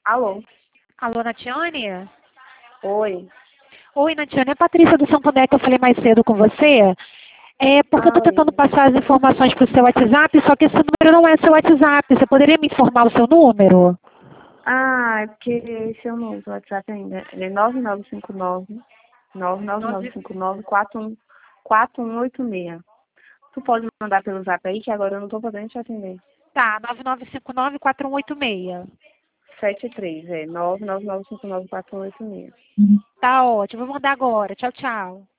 Alô? Alô, Natiane? Oi. Oi, Natiane, é a Patrícia do Santander que eu falei mais cedo com você. É porque eu estou tentando Lembro. passar as informações para o seu WhatsApp, só que esse número não é seu WhatsApp. Você poderia me informar o seu número? É porque esse eu não uso o WhatsApp ainda. Ele é 9959 99959 4186. Tu pode mandar pelo zap aí, que agora eu não tô podendo te atender. Tá, 9959-4186. 73, 999594186. Tá ótimo, vou mandar agora. Tchau, tchau.